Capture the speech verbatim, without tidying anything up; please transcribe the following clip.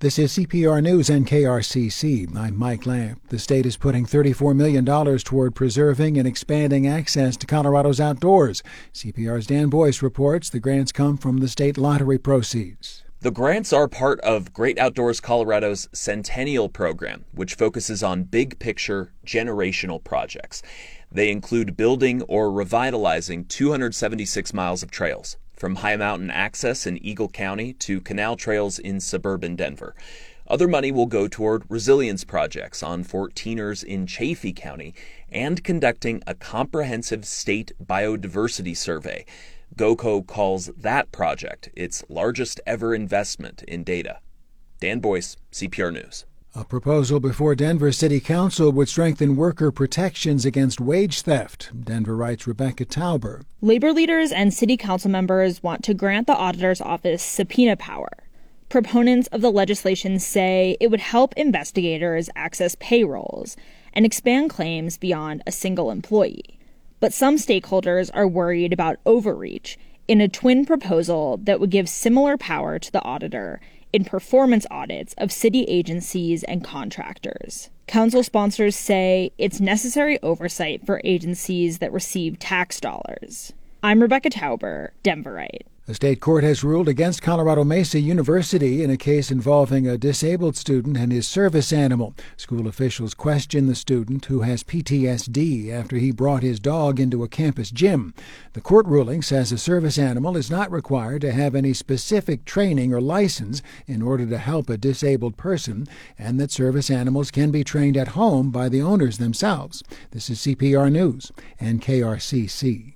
This is C P R News and K R C C. I'm Mike Lamb. The state is putting thirty-four million dollars toward preserving and expanding access to Colorado's outdoors. C P R's Dan Boyce reports the grants come from the state lottery proceeds. The grants are part of Great Outdoors Colorado's Centennial program, which focuses on big-picture, generational projects. They include building or revitalizing two hundred seventy-six miles of trails, from high mountain access in Eagle County to canal trails in suburban Denver. Other money will go toward resilience projects on fourteeners in Chaffee County and conducting a comprehensive state biodiversity survey. GOCO calls that project its largest ever investment in data. Dan Boyce, C P R News. A proposal before Denver City Council would strengthen worker protections against wage theft. Denver Right's Rebecca Tauber. Labor leaders and city council members want to grant the auditor's office subpoena power. Proponents of the legislation say it would help investigators access payrolls and expand claims beyond a single employee. But some stakeholders are worried about overreach in a twin proposal that would give similar power to the auditor in performance audits of city agencies and contractors. Council sponsors say it's necessary oversight for agencies that receive tax dollars. I'm Rebecca Tauber, Denverite. A state court has ruled against Colorado Mesa University in a case involving a disabled student and his service animal. School officials question the student, who has P T S D after he brought his dog into a campus gym. The court ruling says a service animal is not required to have any specific training or license in order to help a disabled person, and that service animals can be trained at home by the owners themselves. This is C P R News and K R C C.